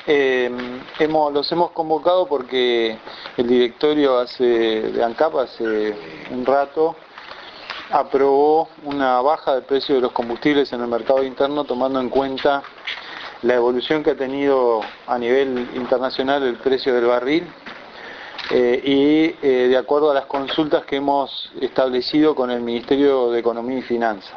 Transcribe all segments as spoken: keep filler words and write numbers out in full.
Eh, hemos, los hemos convocado porque el directorio hace, de ANCAP hace un rato aprobó una baja del precio de los combustibles en el mercado interno, tomando en cuenta la evolución que ha tenido a nivel internacional el precio del barril eh, y eh, de acuerdo a las consultas que hemos establecido con el Ministerio de Economía y Finanzas.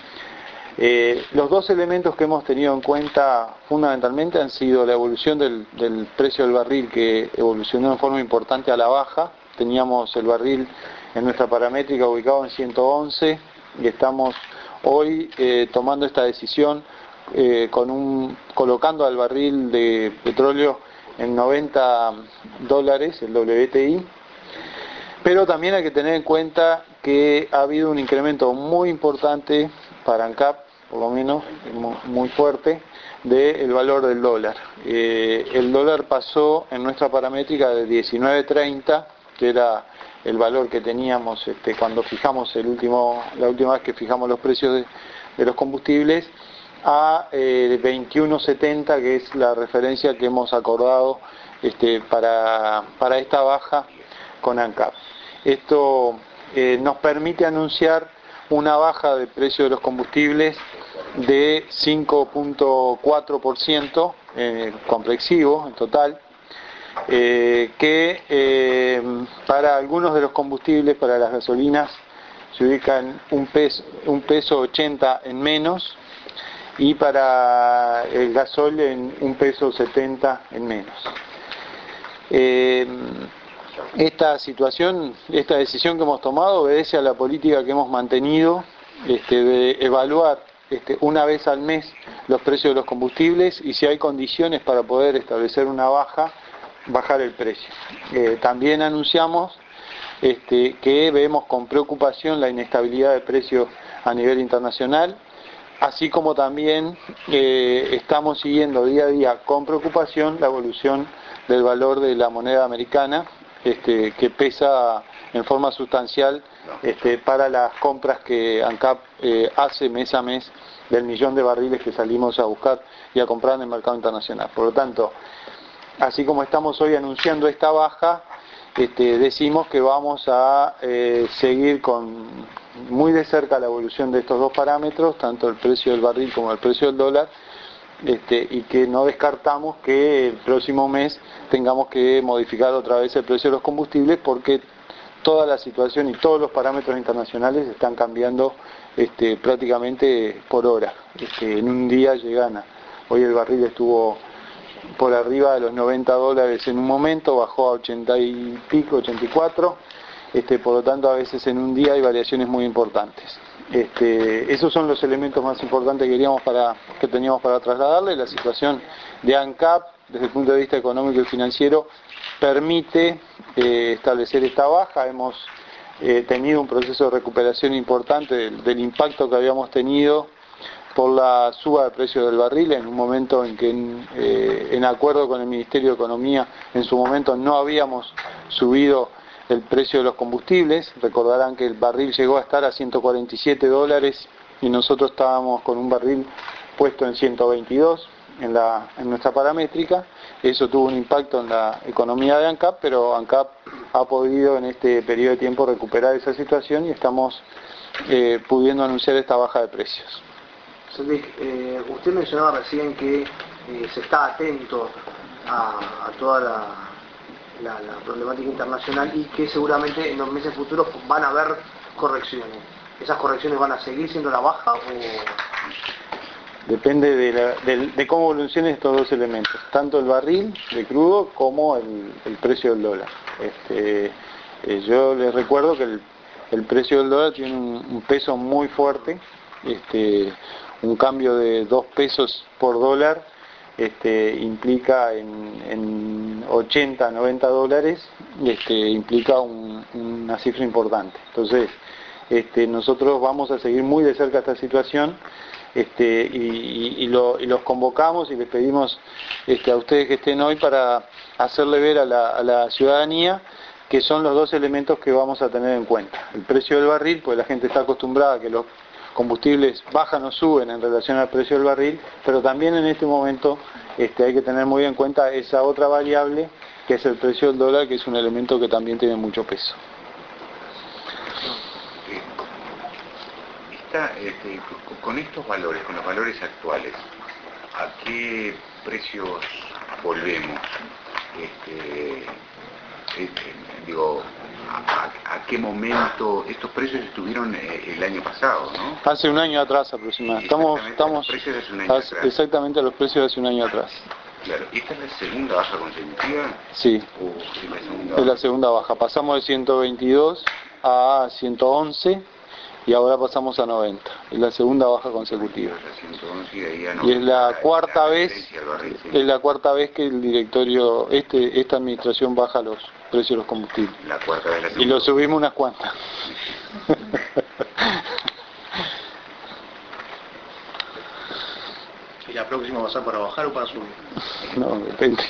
Eh, los dos elementos que hemos tenido en cuenta fundamentalmente han sido la evolución del, del precio del barril, que evolucionó en forma importante a la baja. Teníamos el barril en nuestra paramétrica ubicado en ciento once y estamos hoy eh, tomando esta decisión eh, con un, colocando al barril de petróleo en noventa dólares, el W T I. Pero también hay que tener en cuenta que ha habido un incremento muy importante para ANCAP, por lo menos muy fuerte, del valor del dólar. Eh, el dólar pasó en nuestra paramétrica de diecinueve treinta, que era el valor que teníamos este, cuando fijamos el último, la última vez que fijamos los precios de, de los combustibles, a eh, veintiuno setenta, que es la referencia que hemos acordado este, para, para esta baja con ANCAP. Esto eh, nos permite anunciar una baja del precio de los combustibles de cinco punto cuatro por ciento eh, complexivo en total, eh, que eh, para algunos de los combustibles, para las gasolinas, se ubican un peso, un peso ochenta en menos, y para el gasol en un peso setenta en menos. Eh, Esta situación, esta decisión que hemos tomado obedece a la política que hemos mantenido este, de evaluar este, una vez al mes los precios de los combustibles y si hay condiciones para poder establecer una baja, bajar el precio. Eh, también anunciamos este, que vemos con preocupación la inestabilidad de precios a nivel internacional, así como también eh, estamos siguiendo día a día con preocupación la evolución del valor de la moneda americana, Este, que pesa en forma sustancial este, para las compras que ANCAP eh, hace mes a mes del millón de barriles que salimos a buscar y a comprar en el mercado internacional. Por lo tanto, así como estamos hoy anunciando esta baja, este, decimos que vamos a eh, seguir con muy de cerca la evolución de estos dos parámetros, tanto el precio del barril como el precio del dólar, Este, y que no descartamos que el próximo mes tengamos que modificar otra vez el precio de los combustibles, porque toda la situación y todos los parámetros internacionales están cambiando este, prácticamente por hora. Este, en un día llegan a, hoy el barril estuvo por arriba de los noventa dólares en un momento, bajó a ochenta y pico, ochenta y cuatro, este, por lo tanto a veces en un día hay variaciones muy importantes. Este, esos son los elementos más importantes que, queríamos para, que teníamos para trasladarle. La situación de ANCAP desde el punto de vista económico y financiero permite eh, establecer esta baja. Hemos eh, tenido un proceso de recuperación importante del, del impacto que habíamos tenido por la suba de precio del barril en un momento en que en, eh, en acuerdo con el Ministerio de Economía en su momento no habíamos subido el precio de los combustibles. Recordarán que el barril llegó a estar a ciento cuarenta y siete dólares y nosotros estábamos con un barril puesto en ciento veintidós en, la, en nuestra paramétrica. Eso tuvo un impacto en la economía de ANCAP, pero ANCAP ha podido en este periodo de tiempo recuperar esa situación y estamos eh, pudiendo anunciar esta baja de precios. Sendik, eh, usted mencionaba recién que eh, se está atento a, a toda la La, la problemática internacional y que seguramente en los meses futuros van a haber correcciones. ¿Esas correcciones van a seguir siendo la baja o...? Depende de, la, de, de cómo evolucionen estos dos elementos, tanto el barril de crudo como el, el precio del dólar. Este, eh, yo les recuerdo que el, el precio del dólar tiene un, un peso muy fuerte, este, un cambio de dos pesos por dólar Este, implica en, en ochenta, noventa dólares, este, implica un, una cifra importante. Entonces, este, nosotros vamos a seguir muy de cerca esta situación este, y, y, y, lo, y los convocamos y les pedimos este, a ustedes que estén hoy para hacerle ver a la, a la ciudadanía que son los dos elementos que vamos a tener en cuenta. El precio del barril, pues la gente está acostumbrada a que los combustibles bajan o suben en relación al precio del barril, pero también en este momento este, hay que tener muy en cuenta esa otra variable, que es el precio del dólar, que es un elemento que también tiene mucho peso. Está, este, con estos valores, con los valores actuales, ¿a qué precios volvemos? Este, este, digo, a, a qué momento estos precios estuvieron el año pasado, ¿no? Hace un año atrás aproximadamente. Estamos, estamos los precios de hace un año hace, atrás. Exactamente a los precios de hace un año atrás. Claro, ¿esta es la segunda baja consecutiva? Sí, ¿O es la segunda es la baja? segunda baja. Pasamos de ciento veintidós a ciento once y ahora pasamos a noventa. Es la segunda baja consecutiva. La ciento once y, ahí a Y es noventa, la cuarta la vez, referencia al barril, sí. es la cuarta vez que el directorio, este, esta administración baja los precios de los combustibles. La cuarta vez la Y segunda. lo subimos unas cuantas. ¿Y la próxima va a ser para bajar o para subir? No, depende.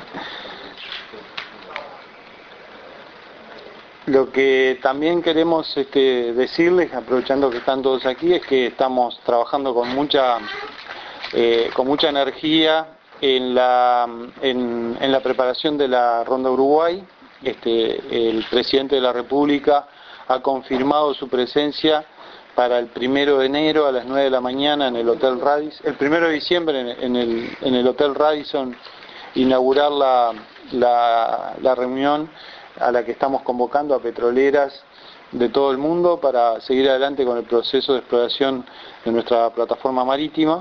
Lo que también queremos este, decirles, aprovechando que están todos aquí, es que estamos trabajando con mucha, eh, con mucha energía en la, en, en la preparación de la Ronda Uruguay. Este, el presidente de la República ha confirmado su presencia para el primero de enero a las nueve de la mañana en el Hotel Radisson, el primero de diciembre en, en, el, en el Hotel Radisson, inaugurar la, la, la reunión a la que estamos convocando a petroleras de todo el mundo para seguir adelante con el proceso de exploración de nuestra plataforma marítima.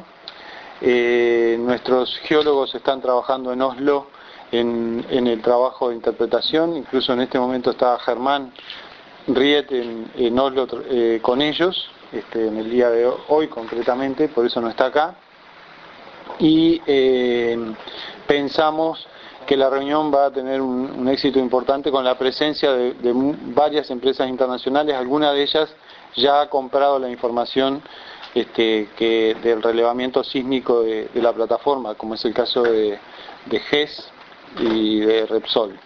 Eh, nuestros geólogos están trabajando en Oslo en, en el trabajo de interpretación, incluso en este momento está Germán Riet en, en Oslo eh, con ellos, este, en el día de hoy concretamente, por eso no está acá. Y eh, pensamos que la reunión va a tener un, un éxito importante con la presencia de, de varias empresas internacionales. Alguna de ellas ya ha comprado la información este, que, del relevamiento sísmico de, de la plataforma, como es el caso de, de G E S y de Repsol.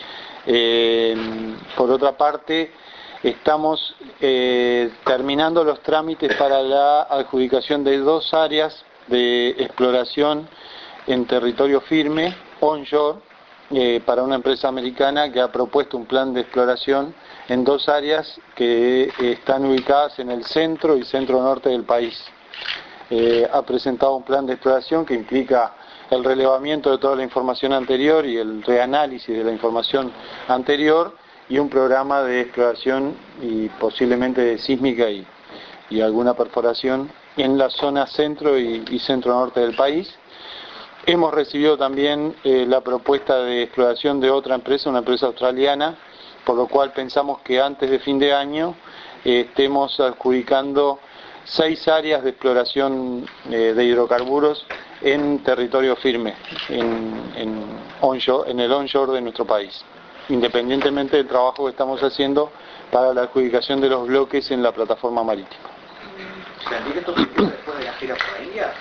Eh, por otra parte, estamos eh, terminando los trámites para la adjudicación de dos áreas de exploración en territorio firme, onshore, eh, para una empresa americana que ha propuesto un plan de exploración en dos áreas que eh, están ubicadas en el centro y centro norte del país. Eh, ha presentado un plan de exploración que implica el relevamiento de toda la información anterior y el reanálisis de la información anterior y un programa de exploración y posiblemente de sísmica y, y alguna perforación en la zona centro y, y centro norte del país. Hemos recibido también eh, la propuesta de exploración de otra empresa, una empresa australiana, por lo cual pensamos que antes de fin de año eh, estemos adjudicando seis áreas de exploración eh, de hidrocarburos en territorio firme, en, en, onshore, en el onshore de nuestro país, independientemente del trabajo que estamos haciendo para la adjudicación de los bloques en la plataforma marítima. ¿Esto surgió después de la gira por la India?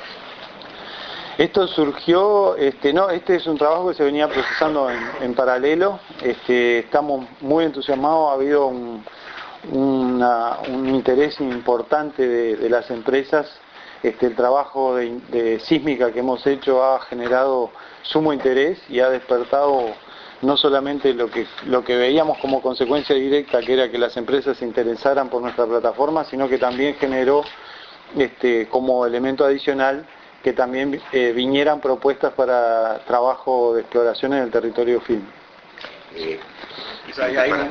Esto surgió, este, no, este es un trabajo que se venía procesando en, en paralelo. Este, estamos muy entusiasmados, ha habido un, una, un interés importante de, de las empresas. Este, el trabajo de, de sísmica que hemos hecho ha generado sumo interés y ha despertado no solamente lo que, lo que veíamos como consecuencia directa, que era que las empresas se interesaran por nuestra plataforma, sino que también generó este, como elemento adicional que también eh, vinieran propuestas para trabajo de exploración en el territorio firme. Eh, O sea, hay para- un-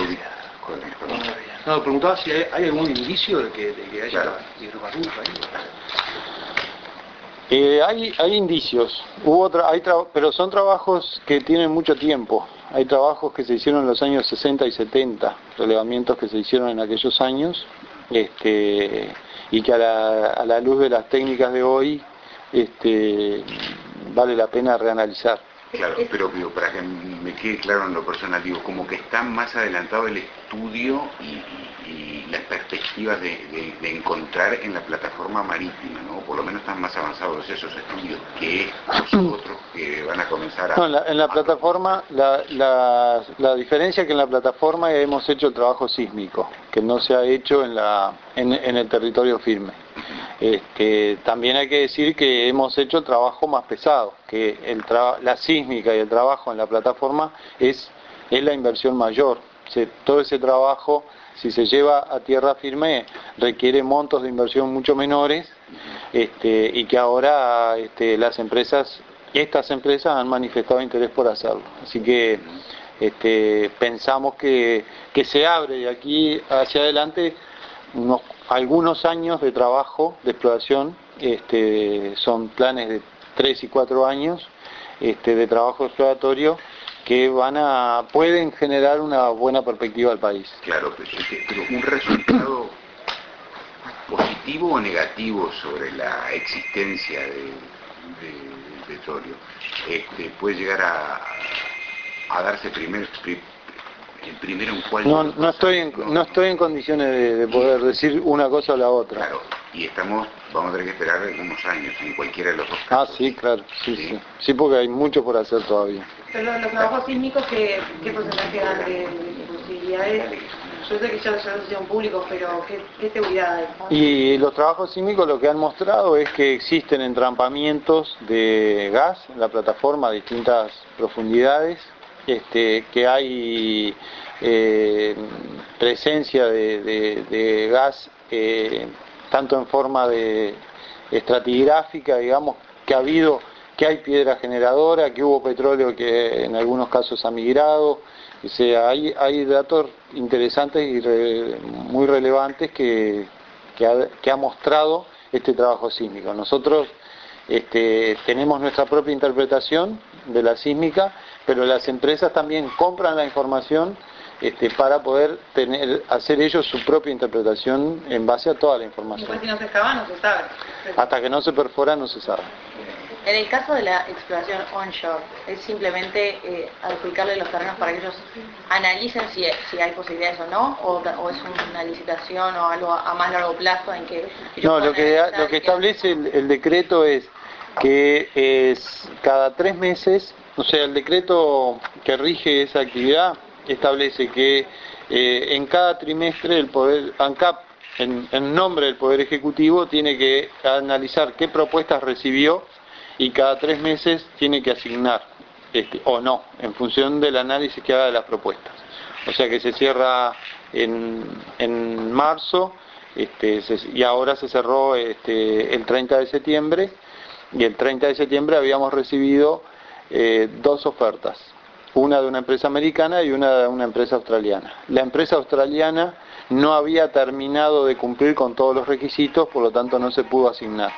para- No, preguntaba si hay, hay algún indicio de que, de que haya Claro. hidrocarburos ahí. Eh, hay, hay indicios, hubo tra- hay tra- pero son trabajos que tienen mucho tiempo. Hay trabajos que se hicieron en los años sesenta y setenta, relevamientos que se hicieron en aquellos años, este, y que a la, a la luz de las técnicas de hoy este, vale la pena reanalizar. Claro, pero digo, para que me quede claro en lo personal, digo, como que está más adelantado el estudio y, y- y las perspectivas de, de- de encontrar en la plataforma marítima, ¿no? Por lo menos están más avanzados esos estudios que los otros que van a comenzar a... No, en la, en la a- plataforma, la, la, la diferencia es que en la plataforma hemos hecho el trabajo sísmico, que no se ha hecho en, la, en, en el territorio firme. Este, también hay que decir que hemos hecho el trabajo más pesado, que el la sísmica y el trabajo en la plataforma es, es la inversión mayor. O sea, todo ese trabajo, si se lleva a tierra firme, requiere montos de inversión mucho menores, este, y que ahora este, las empresas, estas empresas han manifestado interés por hacerlo. Así que este, pensamos que, que se abre de aquí hacia adelante unos, algunos años de trabajo, de exploración, este, son planes de tres y cuatro años este, de trabajo exploratorio que van a pueden generar una buena perspectiva al país. Claro, pero, pero un resultado positivo o negativo sobre la existencia de, de, del petróleo este, puede llegar a, a darse primero, primero en cuál... No, no estoy en, no estoy en condiciones de, de poder decir una cosa o la otra. Claro, y estamos, vamos a tener que esperar algunos años en cualquiera de los dos casos. Ah, sí, claro, sí, sí, sí, sí, porque hay mucho por hacer todavía. Pero los trabajos sísmicos, ¿qué, qué porcentaje dan de, de posibilidades? Yo sé que ya, ya no son públicos, pero ¿qué, qué seguridad hay? Y los trabajos sísmicos lo que han mostrado es que existen entrampamientos de gas en la plataforma a distintas profundidades, este, que hay eh, presencia de, de, de gas eh, tanto en forma de estratigráfica, digamos, que ha habido, que hay piedra generadora, que hubo petróleo que en algunos casos ha migrado. O sea, hay, hay datos interesantes y re, muy relevantes que, que, ha, que ha mostrado este trabajo sísmico. Nosotros este, tenemos nuestra propia interpretación de la sísmica, pero las empresas también compran la información este, para poder tener, hacer ellos su propia interpretación en base a toda la información. Después, si no se excava, no se sabe. Hasta que no se perfora, no se sabe. En el caso de la exploración onshore, ¿es simplemente eh, adjudicarle los terrenos para que ellos analicen si, si hay posibilidades o no? ¿O, o es una licitación o algo a más largo plazo en que ellos No, lo que, lo que establece el, el decreto es que es cada tres meses, o sea, el decreto que rige esa actividad establece que eh, en cada trimestre el Poder ANCAP, en, en nombre del Poder Ejecutivo, tiene que analizar qué propuestas recibió y cada tres meses tiene que asignar, este, o no, en función del análisis que haga de las propuestas. O sea que se cierra en, en marzo, este, se, y ahora se cerró este, el treinta de septiembre, y el treinta de septiembre habíamos recibido eh, dos ofertas, una de una empresa americana y una de una empresa australiana. La empresa australiana no había terminado de cumplir con todos los requisitos, por lo tanto no se pudo asignar.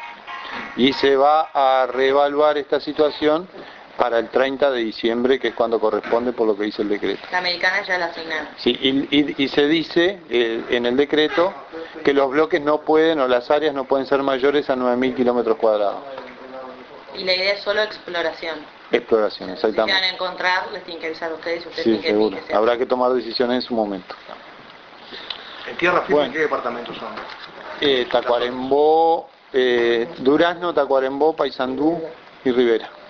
Y se va a reevaluar esta situación para el treinta de diciembre, que es cuando corresponde por lo que dice el decreto. La americana ya la asignaron. Sí, y, y, y se dice eh, en el decreto que los bloques no pueden, o las áreas no pueden ser mayores a nueve mil kilómetros cuadrados. Y la idea es solo exploración. Exploración, exactamente. Si van a encontrar, les tienen que avisar a ustedes y ustedes Sí, tienen que seguro. que Habrá que tomar decisiones en su momento. ¿En tierra firme Bueno. qué departamentos son? Eh, Tacuarembó, eh, Durazno, Tacuarembó, Paysandú y Rivera.